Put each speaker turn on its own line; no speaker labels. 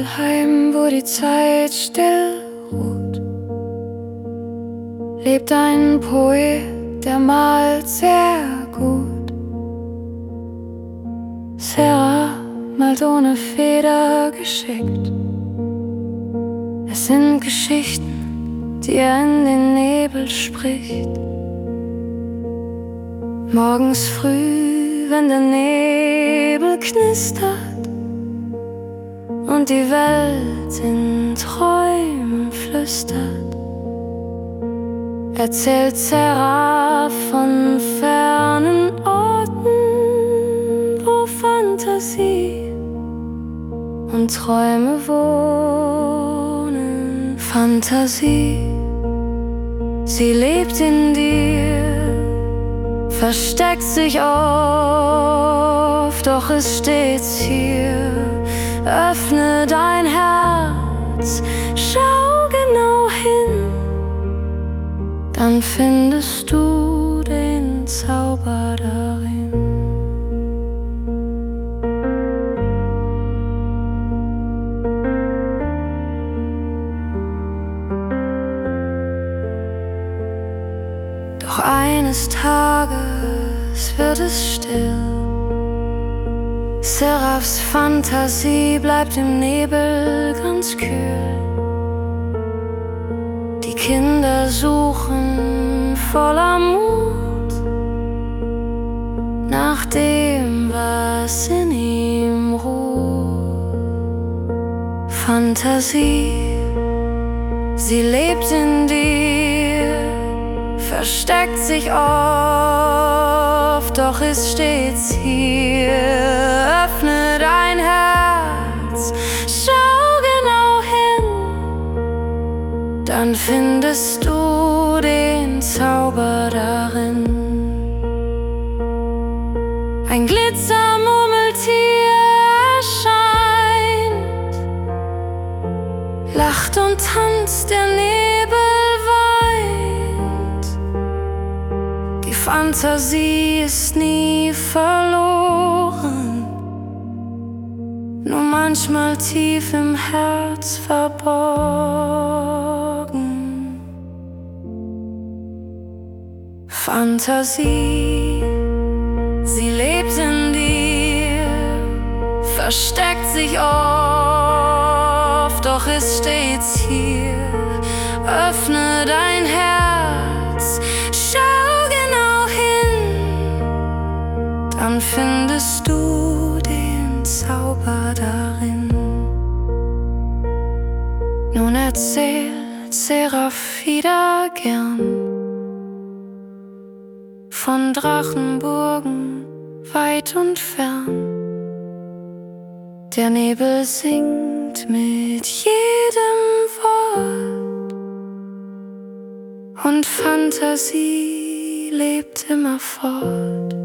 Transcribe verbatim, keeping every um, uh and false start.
Heim, wo die Zeit still ruht, lebt ein Poet, der malt sehr gut. Sarah malt ohne Feder geschickt. Es sind Geschichten, die er in den Nebel spricht. Morgens früh, wenn der Nebel knistert und die Welt in Träumen flüstert, erzählt Sarah von fernen Orten, wo Fantasie und Träume wohnen. Fantasie, sie lebt in dir, versteckt sich oft, doch ist stets hier. Öffne dein Herz, schau genau hin, dann findest du den Zauber darin. Doch eines Tages wird es still. Seraphs Fantasie bleibt im Nebel ganz kühl. Die Kinder suchen voller Mut nach dem, was in ihm ruht. Fantasie, sie lebt in dir, versteckt sich oft, doch ist stets hier. Öffne dein Herz, schau genau hin, dann findest du den Zauber darin. Ein Glitzermurmeltier erscheint, lacht und tanzt, der Nebel weint. Die Fantasie ist nie verloren, nur manchmal tief im Herz verborgen. Fantasie, sie lebt in dir, versteckt sich oft, doch ist stets hier. Öffne dein Herz, schau genau hin, dann findest du den Zauber darin. Nun erzählt Seraph wieder gern von Drachenburgen weit und fern. Der Nebel singt mit jedem Wort und Fantasie lebt immerfort.